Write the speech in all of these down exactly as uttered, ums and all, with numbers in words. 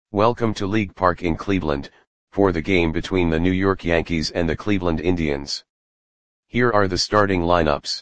Welcome to League Park in Cleveland, for the game between the New York Yankees and the Cleveland Indians. Here are the starting lineups.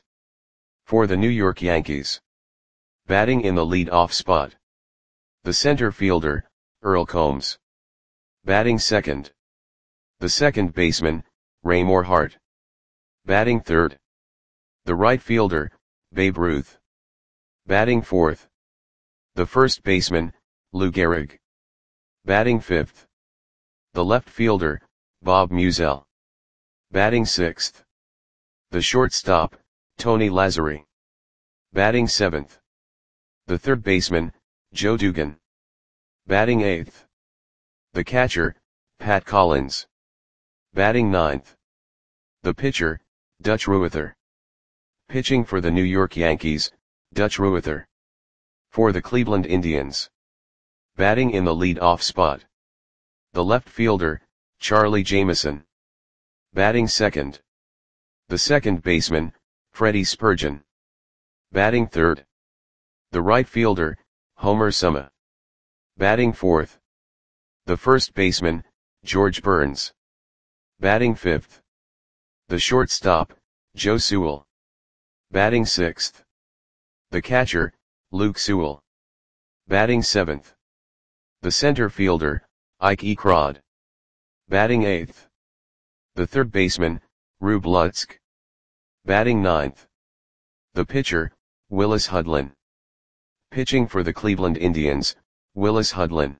For the New York Yankees. Batting in the lead-off spot. The center fielder, Earl Combs. Batting second. The second baseman, Raymore Hart. Batting third. The right fielder, Babe Ruth. Batting fourth. The first baseman, Lou Gehrig. Batting fifth. The left fielder, Bob Meusel. Batting sixth. The shortstop, Tony Lazzeri. Batting seventh. The third baseman, Joe Dugan. Batting eighth. The catcher, Pat Collins. Batting ninth. The pitcher, Dutch Ruether. Pitching for the New York Yankees, Dutch Ruether. For the Cleveland Indians. Batting in the lead-off spot. The left fielder, Charlie Jameson. Batting second. The second baseman, Freddie Spurgeon. Batting third. The right fielder, Homer Suma. Batting fourth. The first baseman, George Burns. Batting fifth. The shortstop, Joe Sewell. Batting sixth. The catcher, Luke Sewell. Batting seventh. The center fielder, Ike Ekrod. Batting eighth. The third baseman, Rube Lutzk. Batting ninth. The pitcher, Willis Hudlin. Pitching for the Cleveland Indians, Willis Hudlin.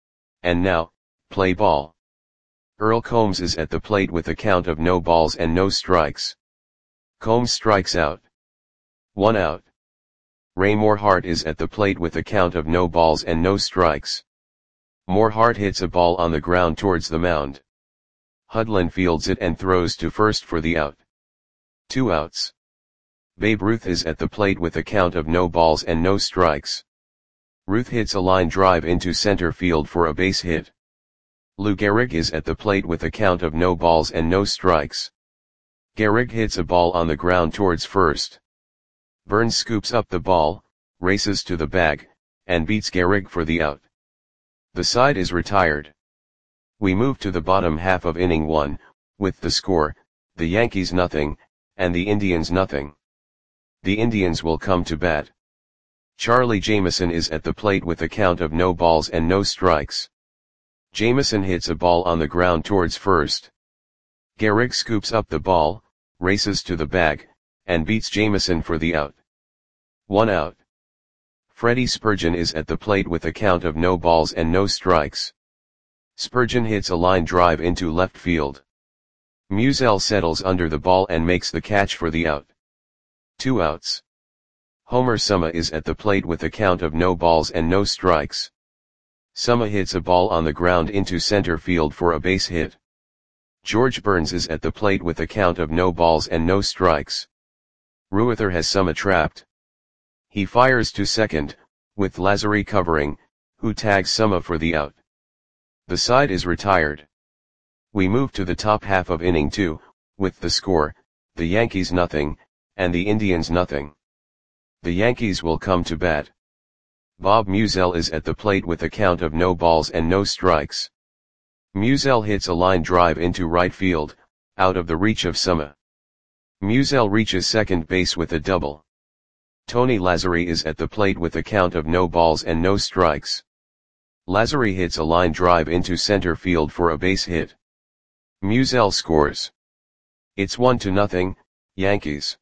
And now, play ball. Earl Combs is at the plate with a count of no balls and no strikes. Combs strikes out. One out. Raymore Hart is at the plate with a count of no balls and no strikes. More Hart hits a ball on the ground towards the mound. Hudlin fields it and throws to first for the out. Two outs. Babe Ruth is at the plate with a count of no balls and no strikes. Ruth hits a line drive into center field for a base hit. Lou Gehrig is at the plate with a count of no balls and no strikes. Gehrig hits a ball on the ground towards first. Burns scoops up the ball, races to the bag, and beats Gehrig for the out. The side is retired. We move to the bottom half of inning one, with the score, the Yankees nothing, and the Indians nothing. The Indians will come to bat. Charlie Jameson is at the plate with a count of no balls and no strikes. Jameson hits a ball on the ground towards first. Gehrig scoops up the ball, races to the bag, and beats Jameson for the out. One out. Freddie Spurgeon is at the plate with a count of no balls and no strikes. Spurgeon hits a line drive into left field. Meusel settles under the ball and makes the catch for the out. Two outs. Homer Suma is at the plate with a count of no balls and no strikes. Suma hits a ball on the ground into center field for a base hit. George Burns is at the plate with a count of no balls and no strikes. Ruether has Suma trapped. He fires to second, with Lazzeri covering, who tags Suma for the out. The side is retired. We move to the top half of inning two, with the score, the Yankees nothing, and the Indians nothing. The Yankees will come to bat. Bob Meusel is at the plate with a count of no balls and no strikes. Meusel hits a line drive into right field, out of the reach of Suma. Meusel reaches second base with a double. Tony Lazzeri is at the plate with a count of no balls and no strikes. Lazzeri hits a line drive into center field for a base hit. Meusel scores. It's one to nothing, Yankees.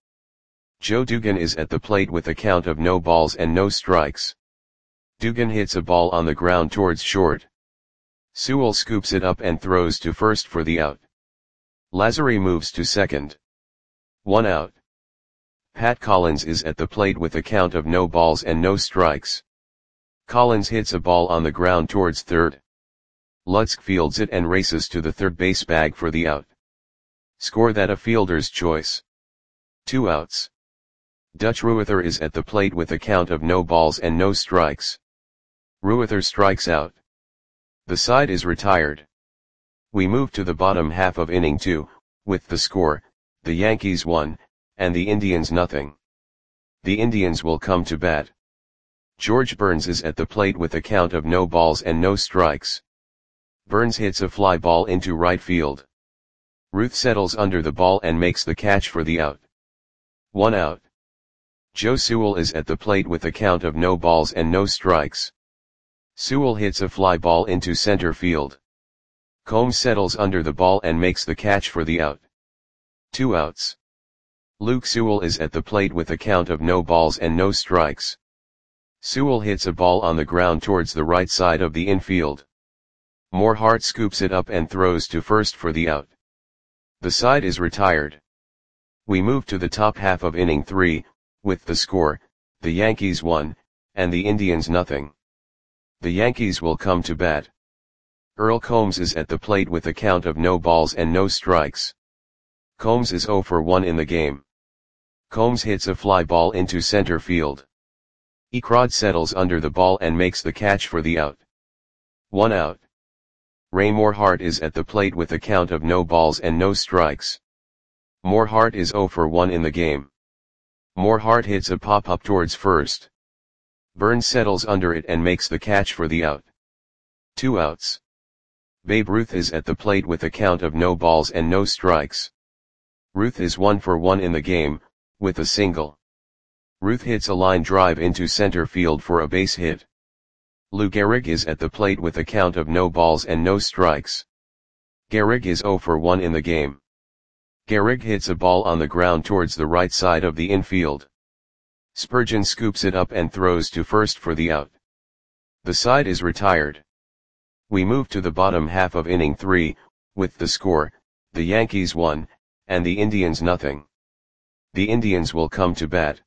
Joe Dugan is at the plate with a count of no balls and no strikes. Dugan hits a ball on the ground towards short. Sewell scoops it up and throws to first for the out. Lazzeri moves to second. One out. Pat Collins is at the plate with a count of no balls and no strikes. Collins hits a ball on the ground towards third. Lutzk fields it and races to the third base bag for the out. Score that a fielder's choice. Two outs. Dutch Ruether is at the plate with a count of no balls and no strikes. Ruether strikes out. The side is retired. We move to the bottom half of inning two, with the score, the Yankees one, and the Indians nothing. The Indians will come to bat. George Burns is at the plate with a count of no balls and no strikes. Burns hits a fly ball into right field. Ruth settles under the ball and makes the catch for the out. One out. Joe Sewell is at the plate with a count of no balls and no strikes. Sewell hits a fly ball into center field. Combs settles under the ball and makes the catch for the out. Two outs. Luke Sewell is at the plate with a count of no balls and no strikes. Sewell hits a ball on the ground towards the right side of the infield. Morehart scoops it up and throws to first for the out. The side is retired. We move to the top half of inning three, with the score, the Yankees one, and the Indians nothing. The Yankees will come to bat. Earl Combs is at the plate with a count of no balls and no strikes. Combs is oh for one in the game. Combs hits a fly ball into center field. Ecrod settles under the ball and makes the catch for the out. One out. Ray Morehart is at the plate with a count of no balls and no strikes. Morehart is oh for one in the game. Morehart hits a pop-up towards first. Burns settles under it and makes the catch for the out. Two outs. Babe Ruth is at the plate with a count of no balls and no strikes. Ruth is one for one in the game, with a single. Ruth hits a line drive into center field for a base hit. Lou Gehrig is at the plate with a count of no balls and no strikes. Gehrig is oh for one in the game. Gehrig hits a ball on the ground towards the right side of the infield. Spurgeon scoops it up and throws to first for the out. The side is retired. We move to the bottom half of inning three, with the score, the Yankees one, and the Indians nothing. The Indians will come to bat.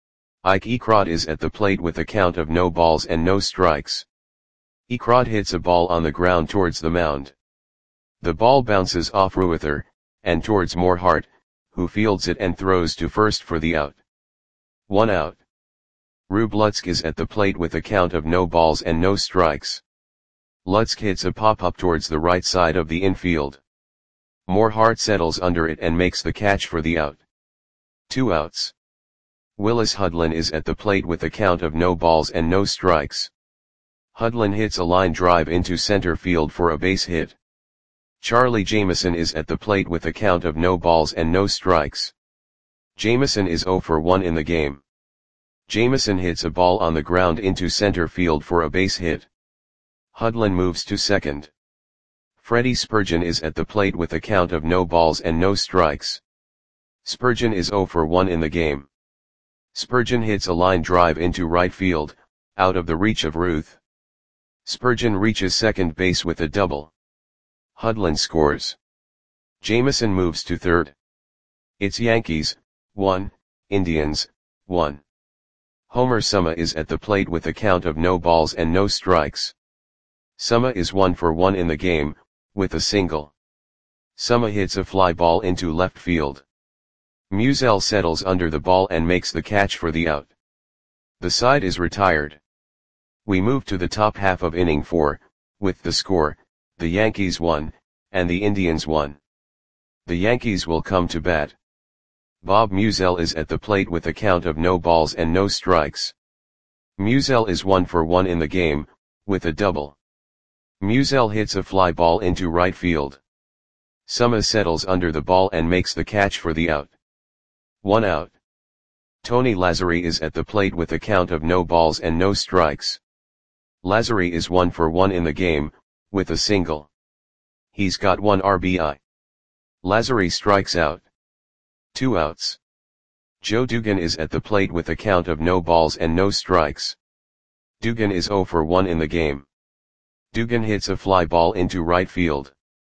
Ike Ecrod is at the plate with a count of no balls and no strikes. Ecrod hits a ball on the ground towards the mound. The ball bounces off Ruether, and towards Morehart, who fields it and throws to first for the out. One out. Rube Lutzk is at the plate with a count of no balls and no strikes. Lutzk hits a pop-up towards the right side of the infield. Morehart settles under it and makes the catch for the out. Two outs. Willis Hudlin is at the plate with a count of no balls and no strikes. Hudlin hits a line drive into center field for a base hit. Charlie Jameson is at the plate with a count of no balls and no strikes. Jameson is oh for one in the game. Jameson hits a ball on the ground into center field for a base hit. Hudlin moves to second. Freddie Spurgeon is at the plate with a count of no balls and no strikes. Spurgeon is oh for one in the game. Spurgeon hits a line drive into right field, out of the reach of Ruth. Spurgeon reaches second base with a double. Hudlin scores. Jameson moves to third. It's Yankees, one, Indians, one. Homer Summa is at the plate with a count of no balls and no strikes. Summa is one for one in the game, with a single. Summa hits a fly ball into left field. Musial settles under the ball and makes the catch for the out. The side is retired. We move to the top half of inning four, with the score, the Yankees one, and the Indians one. The Yankees will come to bat. Bob Musial is at the plate with a count of no balls and no strikes. Musial is one for one in the game, with a double. Musial hits a fly ball into right field. Summa settles under the ball and makes the catch for the out. One out. Tony Lazzari is at the plate with a count of no balls and no strikes. Lazzari is one for one in the game, with a single. He's got one R B I. Lazzari strikes out. Two outs. Joe Dugan is at the plate with a count of no balls and no strikes. Dugan is oh for one in the game. Dugan hits a fly ball into right field.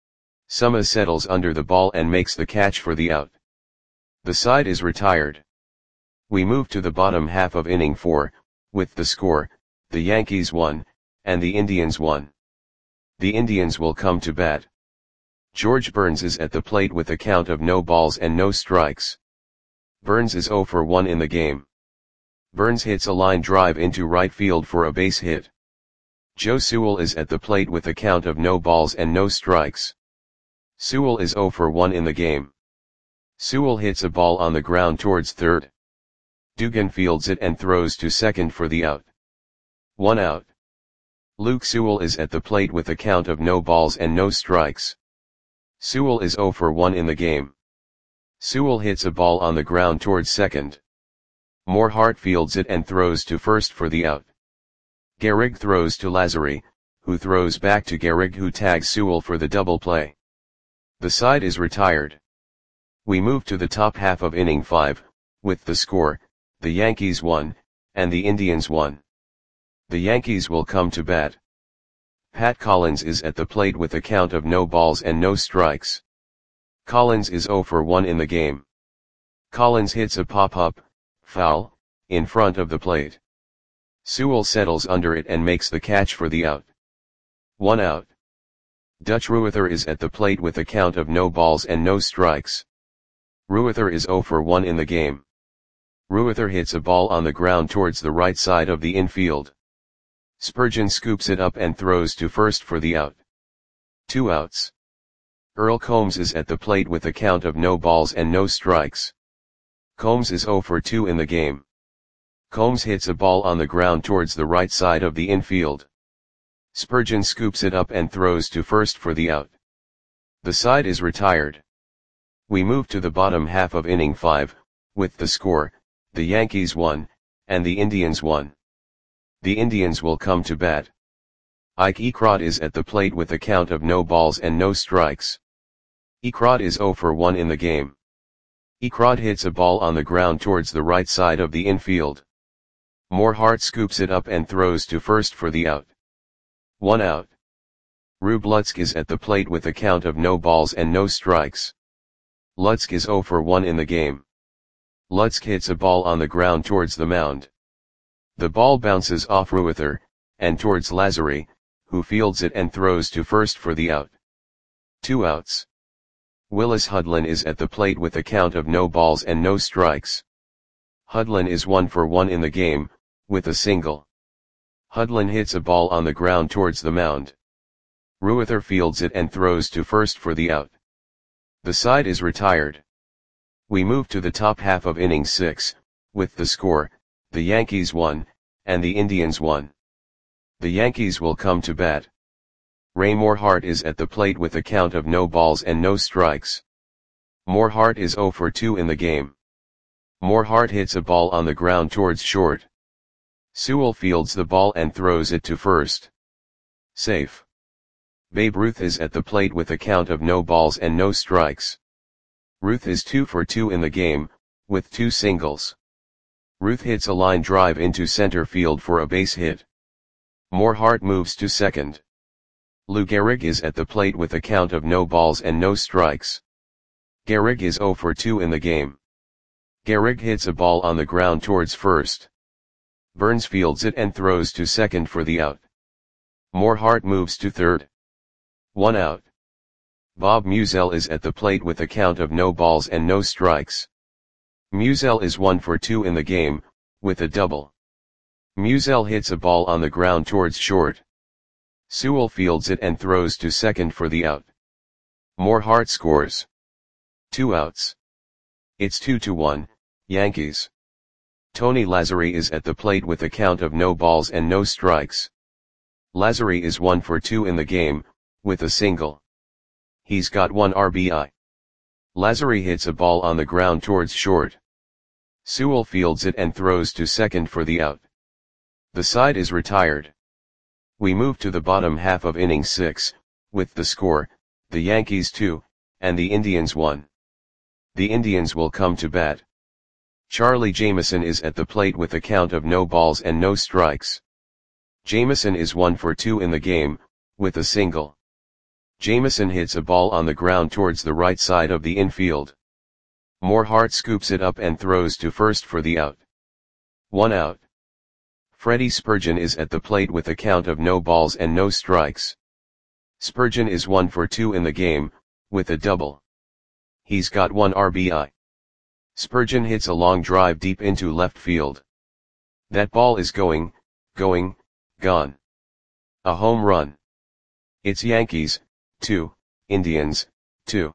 Summa settles under the ball and makes the catch for the out. The side is retired. We move to the bottom half of inning four, with the score, the Yankees one, and the Indians one. The Indians will come to bat. George Burns is at the plate with a count of no balls and no strikes. Burns is oh for one in the game. Burns hits a line drive into right field for a base hit. Joe Sewell is at the plate with a count of no balls and no strikes. Sewell is oh for one in the game. Sewell hits a ball on the ground towards third. Dugan fields it and throws to second for the out. One out. Luke Sewell is at the plate with a count of no balls and no strikes. Sewell is zero for one in the game. Sewell hits a ball on the ground towards second. Morehart fields it and throws to first for the out. Gehrig throws to Lazary, who throws back to Gehrig, who tags Sewell for the double play. The side is retired. We move to the top half of inning five, with the score, the Yankees won, and the Indians won. The Yankees will come to bat. Pat Collins is at the plate with a count of no balls and no strikes. Collins is zero for one in the game. Collins hits a pop-up, foul, in front of the plate. Sewell settles under it and makes the catch for the out. One out. Dutch Ruether is at the plate with a count of no balls and no strikes. Ruether is zero for one in the game. Ruether hits a ball on the ground towards the right side of the infield. Spurgeon scoops it up and throws to first for the out. Two outs. Earl Combs is at the plate with a count of no balls and no strikes. Combs is zero for two in the game. Combs hits a ball on the ground towards the right side of the infield. Spurgeon scoops it up and throws to first for the out. The side is retired. We move to the bottom half of inning five, with the score, the Yankees won, and the Indians won. The Indians will come to bat. Ike Ecrott is at the plate with a count of no balls and no strikes. Ecrott is zero for one in the game. Ecrott hits a ball on the ground towards the right side of the infield. Morehart scoops it up and throws to first for the out. One out. Rube Lutzk is at the plate with a count of no balls and no strikes. Lutzk is zero for one in the game. Lutzk hits a ball on the ground towards the mound. The ball bounces off Ruether, and towards Lazary, who fields it and throws to first for the out. Two outs. Willis Hudlin is at the plate with a count of no balls and no strikes. Hudlin is one for one in the game, with a single. Hudlin hits a ball on the ground towards the mound. Ruether fields it and throws to first for the out. The side is retired. We move to the top half of inning six, with the score, the Yankees won, and the Indians won. The Yankees will come to bat. Ray Morehart is at the plate with a count of no balls and no strikes. Morehart is zero for two in the game. Morehart hits a ball on the ground towards short. Sewell fields the ball and throws it to first. Safe. Babe Ruth is at the plate with a count of no balls and no strikes. Ruth is two for two in the game, with two singles. Ruth hits a line drive into center field for a base hit. Morehart moves to second. Lou Gehrig is at the plate with a count of no balls and no strikes. Gehrig is zero for two in the game. Gehrig hits a ball on the ground towards first. Burns fields it and throws to second for the out. Morehart moves to third. One out. Bob Musial is at the plate with a count of no balls and no strikes. Musial is one for two in the game, with a double. Musial hits a ball on the ground towards short. Sewell fields it and throws to second for the out. Morehart scores. Two outs. It's two to one, Yankees. Tony Lazary is at the plate with a count of no balls and no strikes. Lazary is one for two in the game, with a single. He's got one R B I. Lazary hits a ball on the ground towards short. Sewell fields it and throws to second for the out. The side is retired. We move to the bottom half of inning six, with the score, the Yankees two, and the Indians one. The Indians will come to bat. Charlie Jameson is at the plate with a count of no balls and no strikes. Jameson is one for two in the game, with a single. Jameson hits a ball on the ground towards the right side of the infield. Morehart scoops it up and throws to first for the out. One out. Freddie Spurgeon is at the plate with a count of no balls and no strikes. Spurgeon is one for two in the game, with a double. He's got one R B I. Spurgeon hits a long drive deep into left field. That ball is going, going, gone. A home run. It's Yankees, two, Indians, two.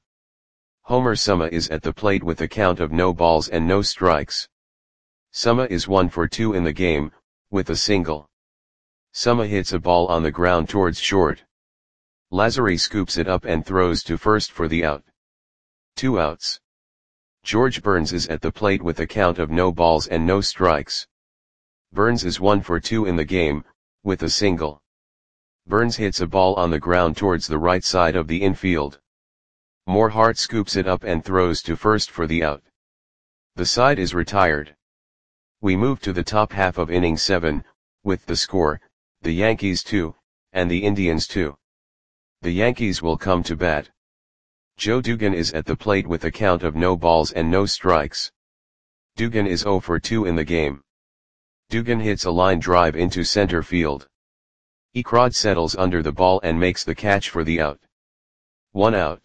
Homer Summa is at the plate with a count of no balls and no strikes. Summa is one for two in the game, with a single. Suma hits a ball on the ground towards short. Lazary scoops it up and throws to first for the out. Two outs. George Burns is at the plate with a count of no balls and no strikes. Burns is one for two in the game, with a single. Burns hits a ball on the ground towards the right side of the infield. Morehart scoops it up and throws to first for the out. The side is retired. We move to the top half of inning seven, with the score, the Yankees two, and the Indians two. The Yankees will come to bat. Joe Dugan is at the plate with a count of no balls and no strikes. Dugan is oh for two in the game. Dugan hits a line drive into center field. Ekrod settles under the ball and makes the catch for the out. One out.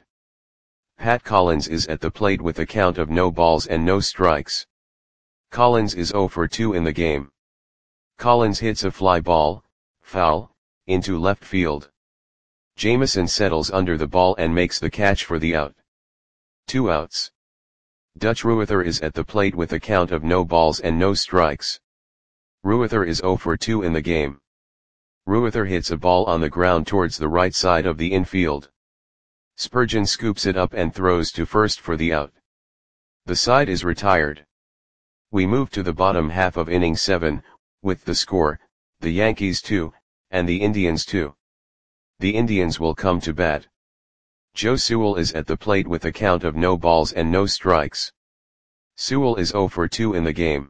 Pat Collins is at the plate with a count of no balls and no strikes. Collins is oh for two in the game. Collins hits a fly ball, foul, into left field. Jameson settles under the ball and makes the catch for the out. Two outs. Dutch Ruether is at the plate with a count of no balls and no strikes. Ruether is oh for two in the game. Ruether hits a ball on the ground towards the right side of the infield. Spurgeon scoops it up and throws to first for the out. The side is retired. We move to the bottom half of inning seven, with the score, the Yankees two, and the Indians two. The Indians will come to bat. Joe Sewell is at the plate with a count of no balls and no strikes. Sewell is oh for two in the game.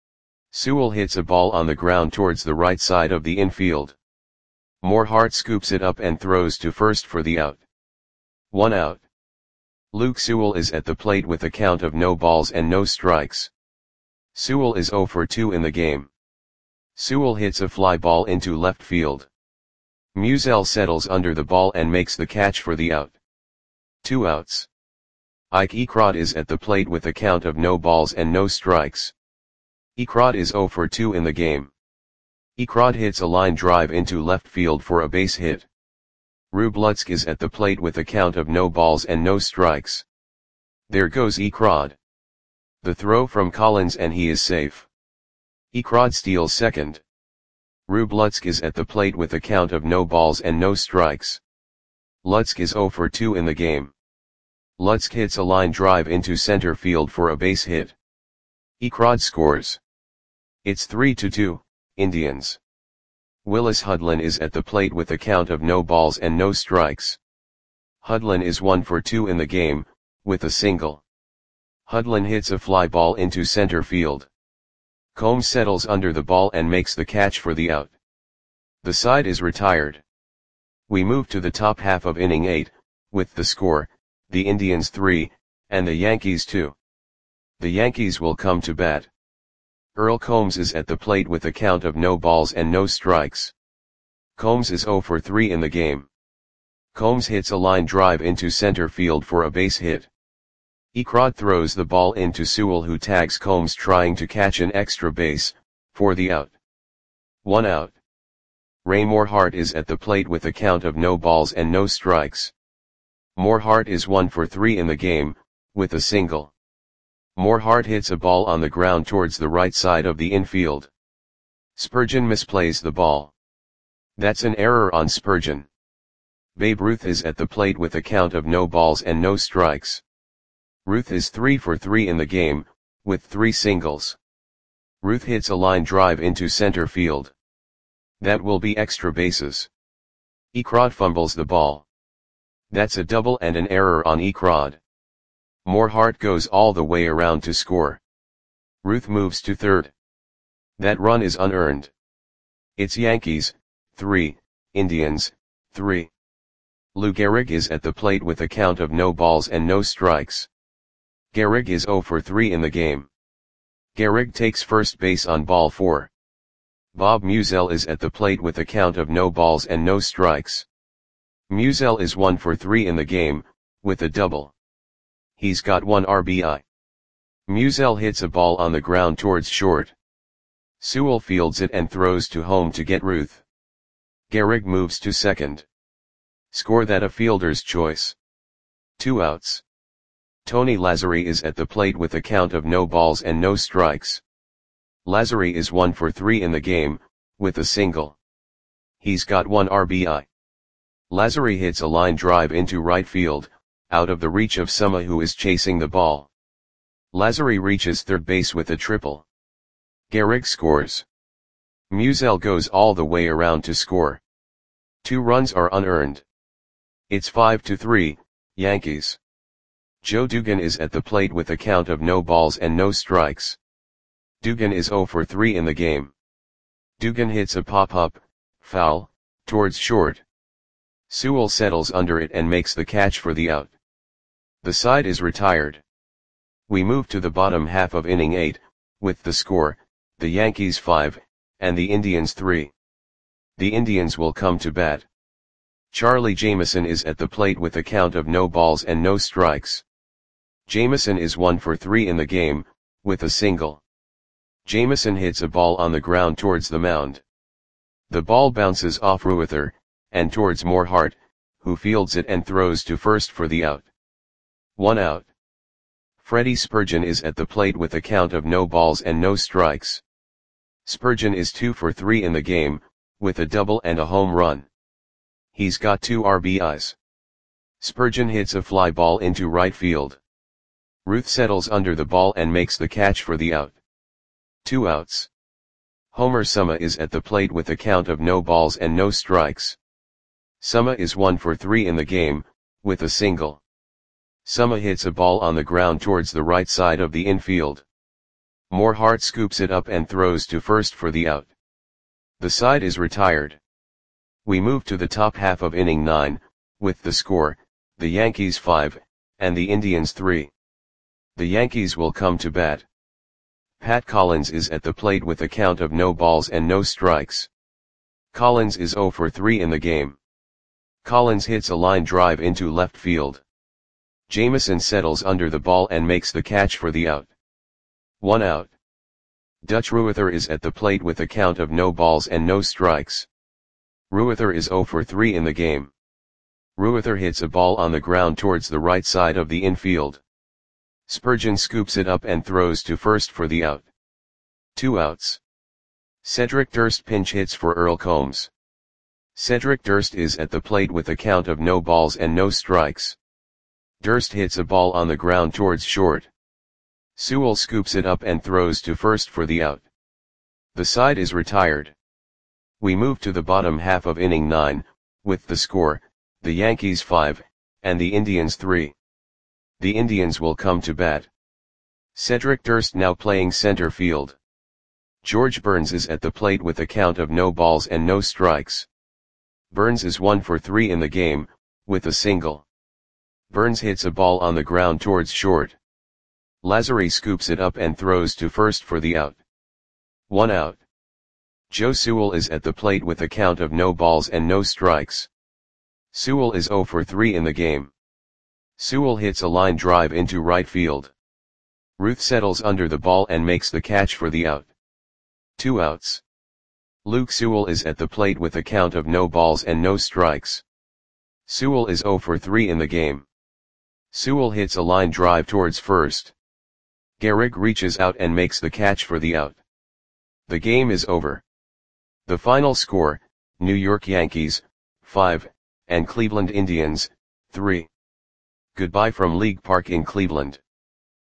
Sewell hits a ball on the ground towards the right side of the infield. Morehart scoops it up and throws to first for the out. One out. Luke Sewell is at the plate with a count of no balls and no strikes. Sewell is oh for two in the game. Sewell hits a fly ball into left field. Musial settles under the ball and makes the catch for the out. Two outs. Ike Ekrod is at the plate with a count of no balls and no strikes. Ekrod is oh for two in the game. Ekrod hits a line drive into left field for a base hit. Rube Lutsk is at the plate with a count of no balls and no strikes. There goes Ekrod. The throw from Collins and he is safe. Ekrod steals second. Rube Lutsk is at the plate with a count of no balls and no strikes. Lutsk is oh for two in the game. Lutsk hits a line drive into center field for a base hit. Ekrod scores. It's three to two, Indians. Willis Hudlin is at the plate with a count of no balls and no strikes. Hudlin is one for two in the game, with a single. Hudlin hits a fly ball into center field. Combs settles under the ball and makes the catch for the out. The side is retired. We move to the top half of inning eight, with the score, the Indians three, and the Yankees two. The Yankees will come to bat. Earl Combs is at the plate with a count of no balls and no strikes. Combs is oh for three in the game. Combs hits a line drive into center field for a base hit. Ekrod throws the ball into Sewell, who tags Combs trying to catch an extra base, for the out. One out. Ray Morehart is at the plate with a count of no balls and no strikes. Morehart is one for three in the game, with a single. Morehart hits a ball on the ground towards the right side of the infield. Spurgeon misplays the ball. That's an error on Spurgeon. Babe Ruth is at the plate with a count of no balls and no strikes. Ruth is three for three in the game, with three singles. Ruth hits a line drive into center field. That will be extra bases. Ekrod fumbles the ball. That's a double and an error on Ekrod. Morehart goes all the way around to score. Ruth moves to third. That run is unearned. It's Yankees, three, Indians, three. Lou Gehrig is at the plate with a count of no balls and no strikes. Gehrig is oh for three in the game. Gehrig takes first base on ball four. Bob Musial is at the plate with a count of no balls and no strikes. Musial is one for three in the game, with a double. He's got one R B I. Musial hits a ball on the ground towards short. Sewell fields it and throws to home to get Ruth. Gehrig moves to second. Score that a fielder's choice. Two outs. Tony Lazzari is at the plate with a count of no balls and no strikes. Lazzari is one for three in the game, with a single. He's got one R B I. Lazary hits a line drive into right field, out of the reach of Suma, who is chasing the ball. Lazary reaches third base with a triple. Gehrig scores. Musial goes all the way around to score. Two runs are unearned. It's five to three, Yankees. Joe Dugan is at the plate with a count of no balls and no strikes. Dugan is zero for three in the game. Dugan hits a pop-up, foul, towards short. Sewell settles under it and makes the catch for the out. The side is retired. We move to the bottom half of inning eight, with the score, the Yankees five, and the Indians three. The Indians will come to bat. Charlie Jameson is at the plate with a count of no balls and no strikes. Jameson is one for three in the game, with a single. Jameson hits a ball on the ground towards the mound. The ball bounces off Ruether, and towards Morehart, who fields it and throws to first for the out. One out. Freddie Spurgeon is at the plate with a count of no balls and no strikes. Spurgeon is two for three in the game, with a double and a home run. He's got two R B Is. Spurgeon hits a fly ball into right field. Ruth settles under the ball and makes the catch for the out. Two outs. Homer Suma is at the plate with a count of no balls and no strikes. Suma is one for three in the game, with a single. Suma hits a ball on the ground towards the right side of the infield. Morehart scoops it up and throws to first for the out. The side is retired. We move to the top half of inning nine, with the score, the Yankees five, and the Indians three. The Yankees will come to bat. Pat Collins is at the plate with a count of no balls and no strikes. Collins is zero for three in the game. Collins hits a line drive into left field. Jameson settles under the ball and makes the catch for the out. One out. Dutch Ruether is at the plate with a count of no balls and no strikes. Ruether is zero for three in the game. Ruether hits a ball on the ground towards the right side of the infield. Spurgeon scoops it up and throws to first for the out. Two outs. Cedric Durst pinch hits for Earl Combs. Cedric Durst is at the plate with a count of no balls and no strikes. Durst hits a ball on the ground towards short. Sewell scoops it up and throws to first for the out. The side is retired. We move to the bottom half of inning nine, with the score, the Yankees five, and the Indians three. The Indians will come to bat. Cedric Durst now playing center field. George Burns is at the plate with a count of no balls and no strikes. Burns is one for three in the game, with a single. Burns hits a ball on the ground towards short. Lazary scoops it up and throws to first for the out. One out. Joe Sewell is at the plate with a count of no balls and no strikes. Sewell is zero for three in the game. Sewell hits a line drive into right field. Ruth settles under the ball and makes the catch for the out. Two outs. Luke Sewell is at the plate with a count of no balls and no strikes. Sewell is zero for three in the game. Sewell hits a line drive towards first. Gehrig reaches out and makes the catch for the out. The game is over. The final score, New York Yankees, five, and Cleveland Indians, three. Goodbye from League Park in Cleveland.